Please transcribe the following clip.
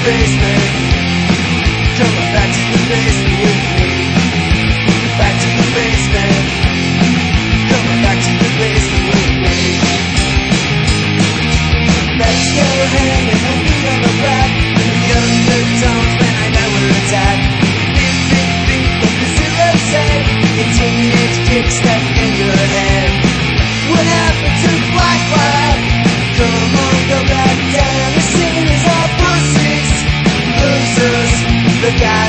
basement. Coming back to the basement with me. Back to the basement. Coming back to the basement with me. Let's go hanging on me on the back. In the undertones when I know we're attacked. Beep, beep, beep, what the zero say? Your teenage kicks that in your head. What happened to Black Cloud? Come on, go back down. The scene is all pussies, losers. The guy